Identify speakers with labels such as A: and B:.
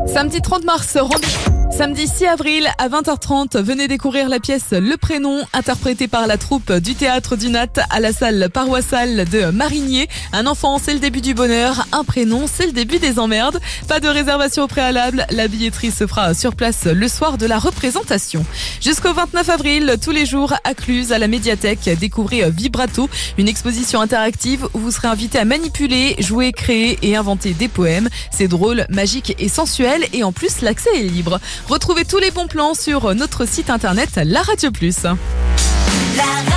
A: Samedi 30 mars, samedi 6 avril à 20h30, venez découvrir la pièce Le Prénom, interprétée par la troupe du Théâtre du Nat à la salle paroissiale de Marigné. Un enfant, c'est le début du bonheur. Un prénom, c'est le début des emmerdes. Pas de réservation au préalable. La billetterie se fera sur place le soir de la représentation. Jusqu'au 29 avril, tous les jours à Cluse, à la médiathèque, découvrez Vibrato, une exposition interactive où vous serez invité à manipuler, jouer, créer et inventer des poèmes. C'est drôle, magique et sensuel et en plus l'accès est libre. Retrouvez tous les bons plans sur notre site internet La Radio Plus.